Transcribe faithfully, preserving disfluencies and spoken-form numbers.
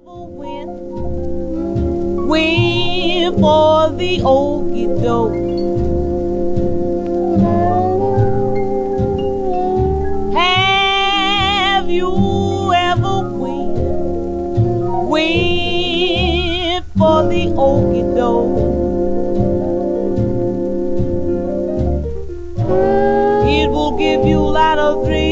went, went for the okie doke. Have you ever went, went for the okie doke? It will give you a lot of dreams.